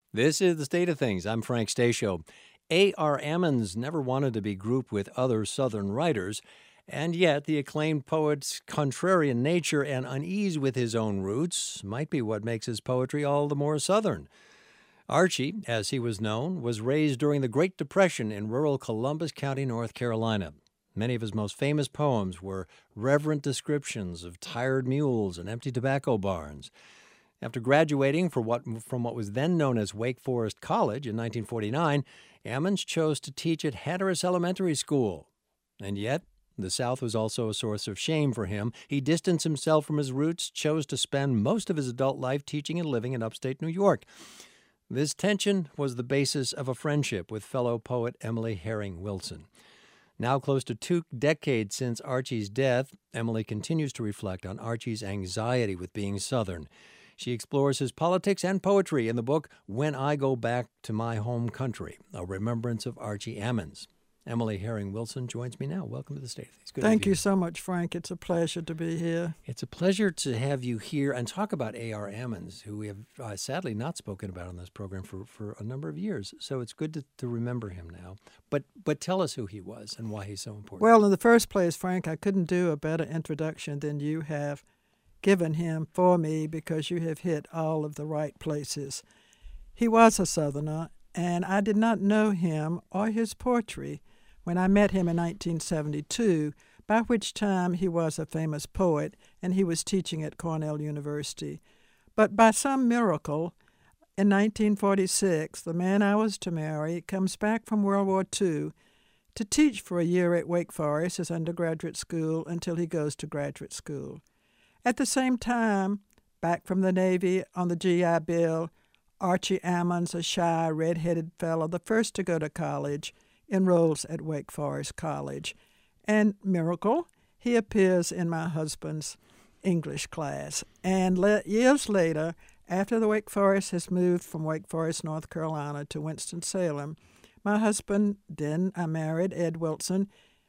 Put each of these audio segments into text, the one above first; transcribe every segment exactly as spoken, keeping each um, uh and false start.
This is The State of Things. I'm Frank Stasio. A R. Ammons never wanted to be grouped with other Southern writers, and yet the acclaimed poet's contrarian nature and unease with his own roots might be what makes his poetry all the more Southern. Archie, as he was known, was raised during the Great Depression in rural Columbus County, North Carolina. Many of his most famous poems were reverent descriptions of tired mules and empty tobacco barns. After graduating for what, from what was then known as Wake Forest College in nineteen forty-nine, Ammons chose to teach at Hatteras Elementary School. And yet, the South was also a source of shame for him. He distanced himself from his roots, chose to spend most of his adult life teaching and living in upstate New York. This tension was the basis of a friendship with fellow poet Emily Herring Wilson. Now close to two decades since Archie's death, Emily continues to reflect on Archie's anxiety with being Southern. She explores his politics and poetry in the book When I Go Back to My Home Country, a remembrance of Archie Ammons. Emily Herring Wilson joins me now. Welcome to The State of Things. Good Thank you so much, Frank. It's a pleasure to be here. It's a pleasure to have you here and talk about A R. Ammons, who we have uh, sadly not spoken about on this program for, for a number of years. So it's good to, to remember him now. But but tell us who he was and why he's so important. Well, in the first place, Frank, I couldn't do a better introduction than you have given him for me, because you have hit all of the right places. He was a Southerner, and I did not know him or his poetry when I met him in nineteen seventy-two, by which time he was a famous poet and he was teaching at Cornell University. But by some miracle, in nineteen forty-six, the man I was to marry comes back from World War Two to teach for a year at Wake Forest, his undergraduate school, until he goes to graduate school. At the same time, back from the Navy on the G I Bill, Archie Ammons, a shy, red-headed fellow, the first to go to college, enrolls at Wake Forest College. And miracle, he appears in my husband's English class. And le- years later, after the Wake Forest has moved from Wake Forest, North Carolina, to Winston-Salem, my husband, then I married, Ed Wilson,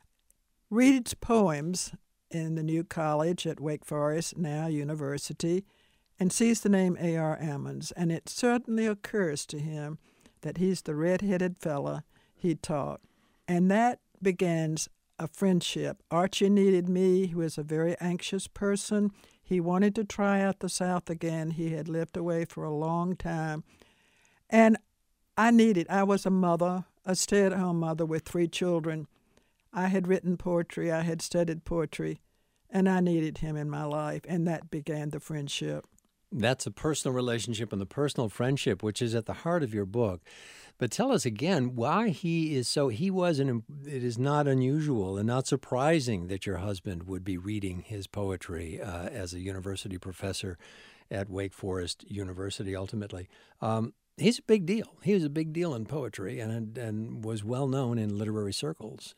reads poems in the new college at Wake Forest, now university, and sees the name A R. Ammons. And it certainly occurs to him that he's the red-headed fella he taught. And that begins a friendship. Archie needed me. He was a very anxious person. He wanted to try out the South again. He had lived away for a long time. And I needed, I was a mother, a stay-at-home mother with three children. I had written poetry, I had studied poetry, and I needed him in my life, and that began the friendship. That's a personal relationship and the personal friendship, which is at the heart of your book. But tell us again why he is so, he was, an, it is not unusual and not surprising that your husband would be reading his poetry uh, as a university professor at Wake Forest University, ultimately. Um, he's a big deal. He was a big deal in poetry and, and was well known in literary circles.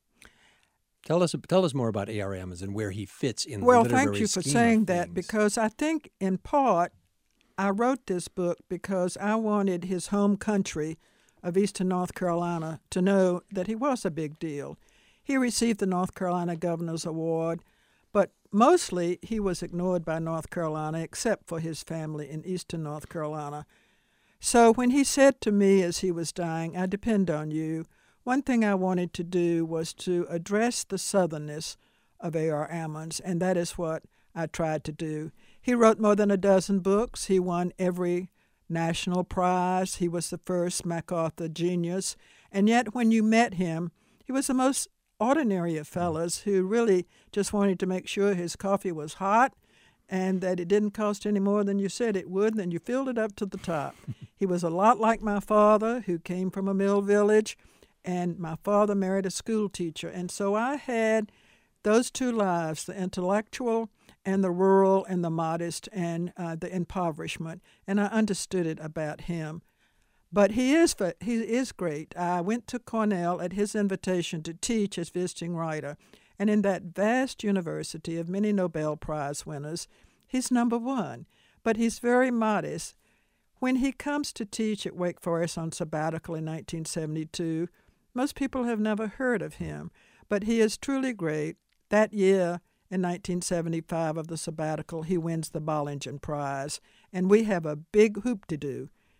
Tell us tell us more about A R. Ammons and where he fits in well, the literary thank you for scheme saying of that, things. because I think in part I wrote this book because I wanted his home country of Eastern North Carolina to know that he was a big deal. He received the North Carolina Governor's Award, but mostly he was ignored by North Carolina except for his family in Eastern North Carolina. So when he said to me as he was dying, "I depend on you," one thing I wanted to do was to address the southernness of A R. Ammons, and that is what I tried to do. He wrote more than a dozen books. He won every national prize. He was the first MacArthur Genius. And yet when you met him, he was the most ordinary of fellows who really just wanted to make sure his coffee was hot and that it didn't cost any more than you said it would, and then you filled it up to the top. He was a lot like my father, who came from a mill village, and my father married a school teacher. And so I had those two lives, the intellectual and the rural and the modest and uh, the impoverishment, and I understood it about him. But he is he is great. I went to Cornell at his invitation to teach as visiting writer, and in that vast university of many Nobel Prize winners, he's number one. But he's very modest. When he comes to teach at Wake Forest on sabbatical in nineteen seventy-two, most people have never heard of him, but he is truly great. That year, in nineteen seventy-five, of the sabbatical, he wins the Bollingen Prize, and we have a big hoop to do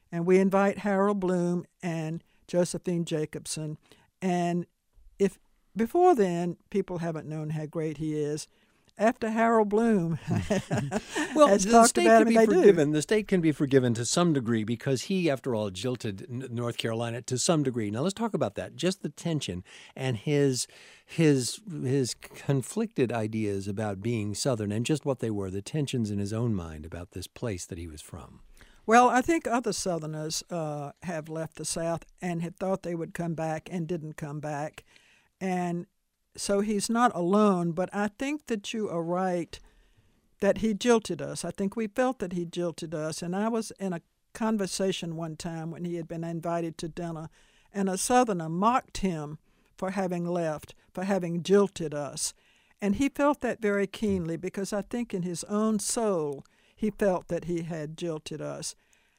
And we invite Harold Bloom and Josephine Jacobson. And if before then people haven't known how great he is, after Harold Bloom well, has the talked state about can him, be they forgiven. do. The state can be forgiven to some degree because he, after all, jilted N- North Carolina to some degree. Now let's talk about that. Just the tension and his his his conflicted ideas about being Southern and just what they were, the tensions in his own mind about this place that he was from. Well, I think other Southerners uh, have left the South and had thought they would come back and didn't come back. And so he's not alone, but I think that you are right that he jilted us. I think we felt that he jilted us. And I was in a conversation one time when he had been invited to dinner, and a Southerner mocked him for having left, for having jilted us. And he felt that very keenly because I think in his own soul he felt that he had jilted us.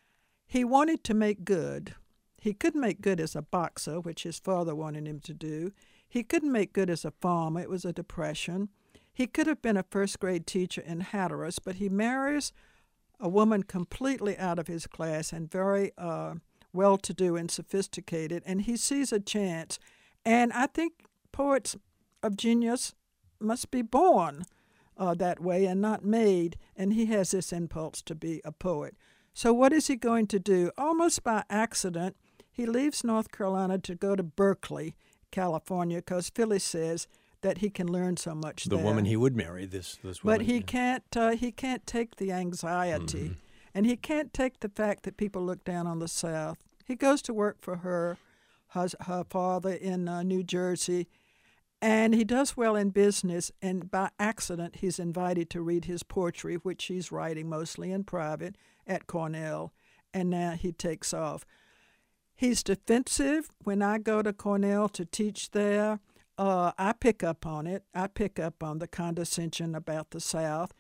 He wanted to make good. He couldn't make good as a boxer, which his father wanted him to do. He couldn't make good as a farmer. It was a depression. He could have been a first-grade teacher in Hatteras, but he marries a woman completely out of his class and very uh, well-to-do and sophisticated, and he sees a chance. And I think poets of genius must be born uh, that way and not made, and he has this impulse to be a poet. So what is he going to do? Almost by accident, he leaves North Carolina to go to Berkeley, California, because Phyllis says that he can learn so much The there. woman he would marry, this this woman. But he yeah. can't. Uh, he can't take the anxiety, Mm-hmm. and he can't take the fact that people look down on the South. He goes to work for her, her, her father in uh, New Jersey, and he does well in business. And by accident, he's invited to read his poetry, which he's writing mostly in private at Cornell, and now he takes off. He's defensive. When I go to Cornell to teach there, uh, I pick up on it. I pick up on the condescension about the South,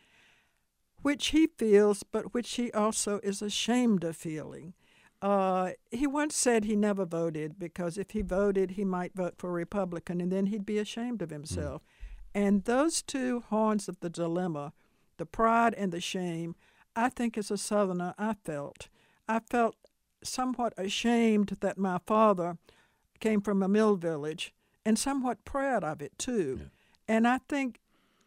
which he feels, but which he also is ashamed of feeling. Uh, he once said he never voted because if he voted, he might vote for a Republican, and then he'd be ashamed of himself. Mm. And those two horns of the dilemma, the pride and the shame, I think as a Southerner I felt. I felt somewhat ashamed that my father came from a mill village and somewhat proud of it, too. Yeah. And I think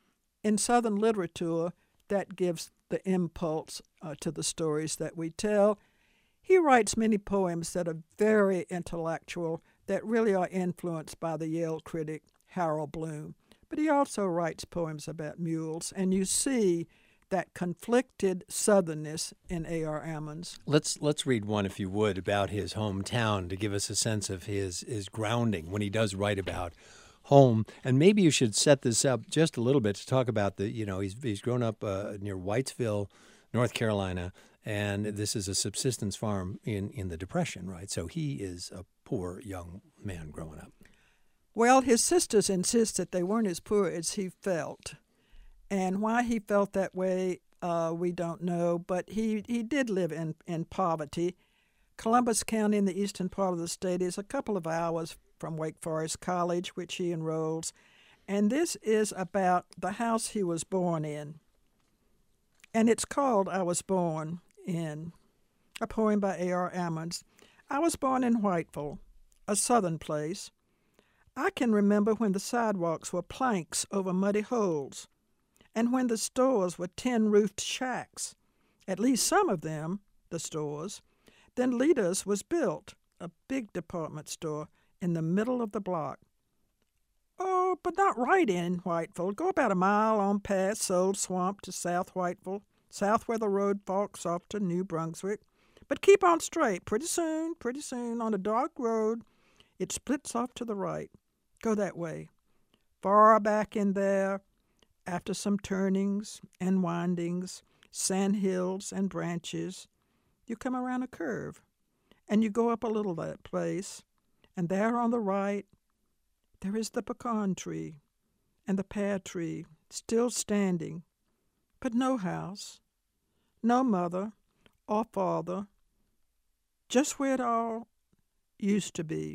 in Southern literature, that gives the impulse uh, to the stories that we tell. He writes many poems that are very intellectual, that really are influenced by the Yale critic Harold Bloom. But he also writes poems about mules, and you see that conflicted Southernness in A R Ammons. Let's let's read one, if you would, about his hometown to give us a sense of his, his grounding when he does write about home. And maybe you should set this up just a little bit to talk about the, you know, he's he's grown up uh, near Whitesville, North Carolina, and this is a subsistence farm in, in the Depression, right? So he is a poor young man growing up. Well, his sisters insist that they weren't as poor as he felt. And why he felt that way, uh, we don't know, but he, he did live in, in poverty. Columbus County in the eastern part of the state is a couple of hours from Wake Forest College, which he enrolls. And this is about the house he was born in. And it's called I Was Born In, a poem by A R Ammons. I was born in Whiteville, a southern place. I can remember when the sidewalks were planks over muddy holes, and when the stores were tin-roofed shacks, at least some of them, the stores. Then Lita's was built, a big department store, in the middle of the block. Oh, but not right in Whiteville. Go about a mile on past Soul Swamp to South Whiteville, south where the road forks off to New Brunswick. But keep on straight. Pretty soon, pretty soon, on a dark road, it splits off to the right. Go that way. Far back in there, after some turnings and windings, sand hills and branches, you come around a curve, and you go up a little that place, and there on the right, there is the pecan tree and the pear tree still standing, but no house, no mother or father, just where it all used to be.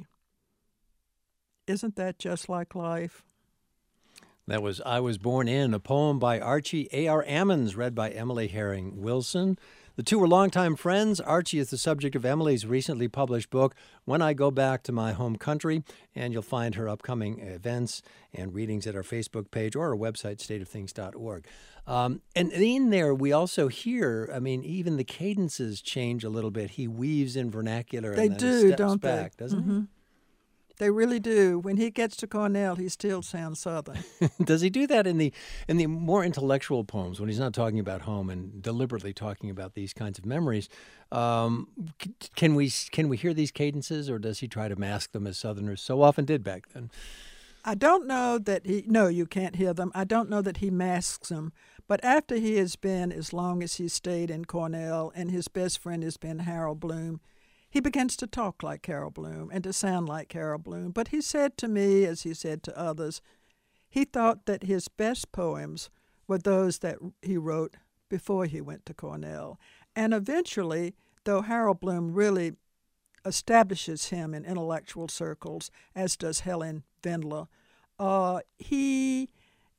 Isn't that just like life? That was I Was Born In, a poem by Archie A R Ammons, read by Emily Herring Wilson. The two were longtime friends. Archie is the subject of Emily's recently published book, When I Go Back to My Home Country, and you'll find her upcoming events and readings at our Facebook page or our website, state of things dot org. Um, and in there, we also hear, I mean, even the cadences change a little bit. He weaves in vernacular They and then do, steps don't back, they? doesn't mm-hmm. They really do. When he gets to Cornell, he still sounds Southern. he? Does he do that in the in the more intellectual poems when he's not talking about home and deliberately talking about these kinds of memories? Um, c- can we can we hear these cadences, or does he try to mask them as Southerners so often did back then? I don't know that he, no, you can't hear them. I don't know that he masks them. But after he has been, as long as he stayed in Cornell, and his best friend has been Harold Bloom, he begins to talk like Harold Bloom and to sound like Harold Bloom. But he said to me, as he said to others, he thought that his best poems were those that he wrote before he went to Cornell. And eventually, though Harold Bloom really establishes him in intellectual circles, as does Helen Vendler, uh, he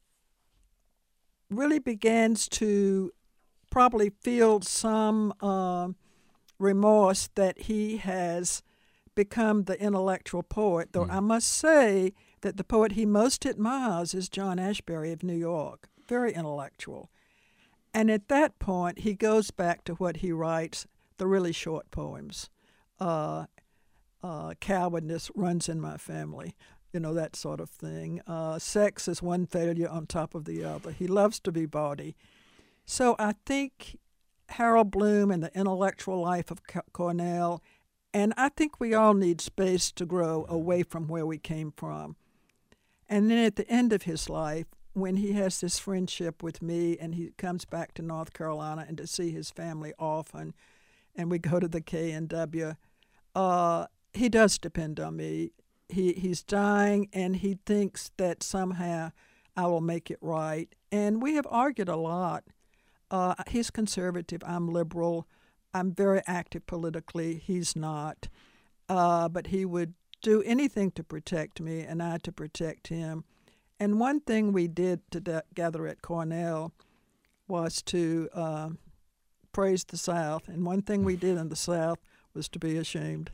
really begins to probably feel some uh, remorse that he has become the intellectual poet, though mm. I must say that the poet he most admires is John Ashbery of New York, very intellectual. And at that point, he goes back to what he writes, the really short poems. Uh, uh, cowardness runs in my family, you know, that sort of thing. Uh, sex is one failure on top of the other. He loves to be bawdy. So I think Harold Bloom and the intellectual life of Cornell, and I think we all need space to grow away from where we came from. And then at the end of his life, when he has this friendship with me and he comes back to North Carolina and to see his family often, and we go to the K N W, uh, he does depend on me. He He's dying, and he thinks that somehow I will make it right. And we have argued a lot. Uh, he's conservative. I'm liberal. I'm very active politically. He's not. Uh, but he would do anything to protect me and I to protect him. And one thing we did together at Cornell was to uh, praise the South. And one thing we did in the South was to be ashamed.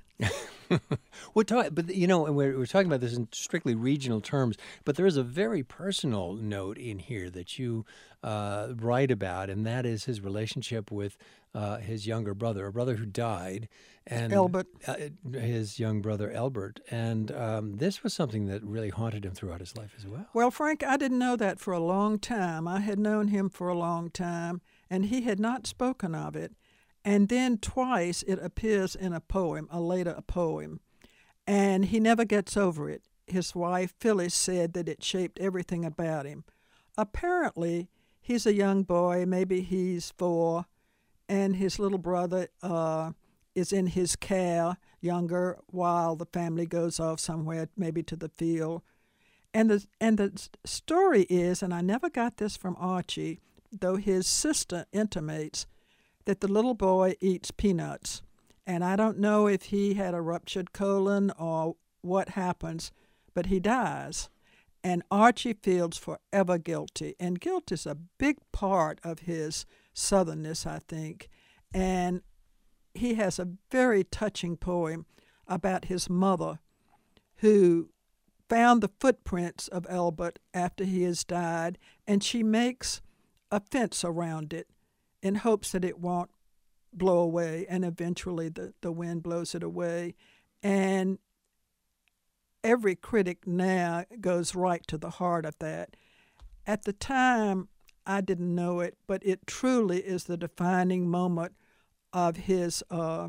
We're talking, but you know, we're, we're talking about this in strictly regional terms. But there is a very personal note in here that you uh, write about, and that is his relationship with uh, his younger brother, a brother who died, and Elbert, uh, his young brother Elbert. And um, this was something that really haunted him throughout his life as well. Well, Frank, I didn't know that for a long time. I had known him for a long time, and he had not spoken of it. And then twice it appears in a poem, a later poem, and he never gets over it. His wife, Phyllis, said that it shaped everything about him. Apparently, he's a young boy, maybe he's four, and his little brother uh, is in his care, younger, while the family goes off somewhere, maybe to the field. And the, and the story is, and I never got this from Archie, though his sister intimates, that the little boy eats peanuts. And I don't know if he had a ruptured colon or what happens, but he dies. And Archie feels forever guilty. And guilt is a big part of his southernness, I think. And he has a very touching poem about his mother, who found the footprints of Elbert after he has died, and she makes a fence around it in hopes that it won't blow away, and eventually the, the wind blows it away. And every critic now goes right to the heart of that. At the time, I didn't know it, but it truly is the defining moment of his uh,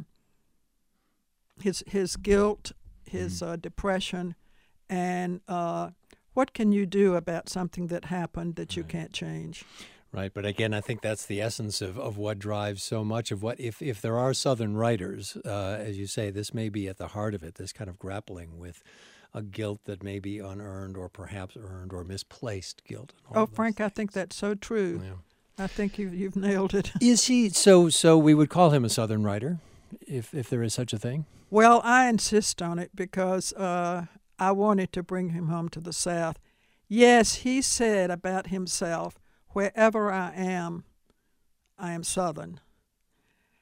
his his guilt, his uh, depression, and uh, what can you do about something that happened that you can't change? Right, but again, I think that's the essence of, of what drives so much of what, if, if there are Southern writers, uh, as you say, this may be at the heart of it, this kind of grappling with a guilt that may be unearned or perhaps earned or misplaced guilt. Oh, Frank, I think that's so true. Yeah. I think you've, you've nailed it. Is he, so so we would call him a Southern writer, if, if there is such a thing? Well, I insist on it because uh, I wanted to bring him home to the South. Yes, he said about himself, wherever I am, I am Southern.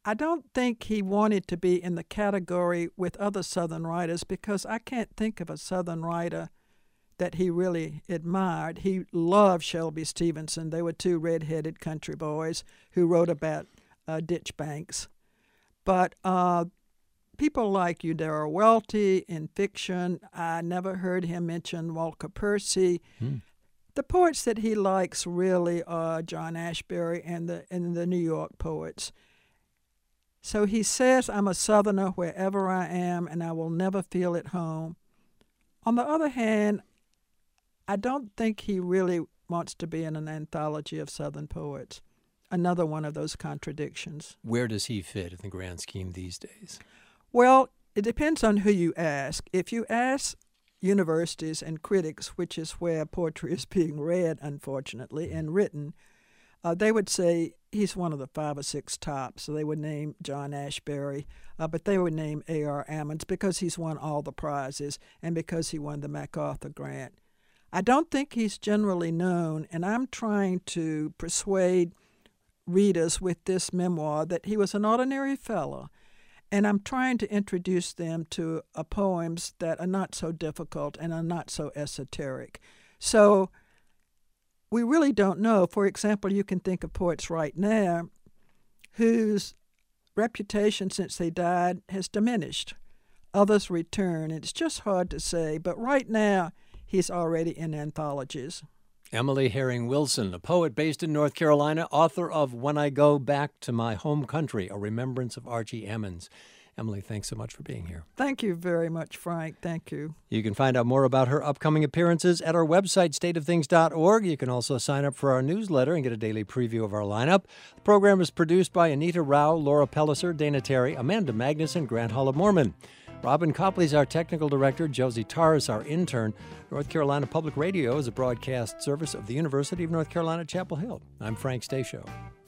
I don't think he wanted to be in the category with other Southern writers because I can't think of a Southern writer that he really admired. He loved Shelby Stevenson. They were two red-headed country boys who wrote about uh, ditch banks. But uh, people like Eudora Welty in fiction, I never heard him mention Walker Percy. Hmm. The poets that he likes really are John Ashbery and the, and the New York poets. So he says, I'm a Southerner wherever I am, and I will never feel at home. On the other hand, I don't think he really wants to be in an anthology of Southern poets. Another one of those contradictions. Where does he fit in the grand scheme these days? Well, it depends on who you ask. If you ask universities and critics, which is where poetry is being read, unfortunately, and written, uh, they would say he's one of the five or six tops. So they would name John Ashbery, uh, but they would name A R Ammons because he's won all the prizes and because he won the MacArthur Grant. I don't think he's generally known, and I'm trying to persuade readers with this memoir that he was an ordinary fellow, and I'm trying to introduce them to uh, poems that are not so difficult and are not so esoteric. So we really don't know. For example, you can think of poets right now whose reputation since they died has diminished. Others return. It's just hard to say, but right now, he's already in anthologies. Emily Herring Wilson, a poet based in North Carolina, author of When I Go Back to My Home Country, A Remembrance of Archie Emmons. Emily, thanks so much for being here. Thank you very much, Frank. Thank you. You can find out more about her upcoming appearances at our website, state of things dot org. You can also sign up for our newsletter and get a daily preview of our lineup. The program is produced by Anita Rao, Laura Pelliser, Dana Terry, Amanda Magnuson, Grant Hull of Mormon. Robin Copley's our technical director, Josie Tarr our intern. North Carolina Public Radio is a broadcast service of the University of North Carolina, Chapel Hill. I'm Frank Stasio.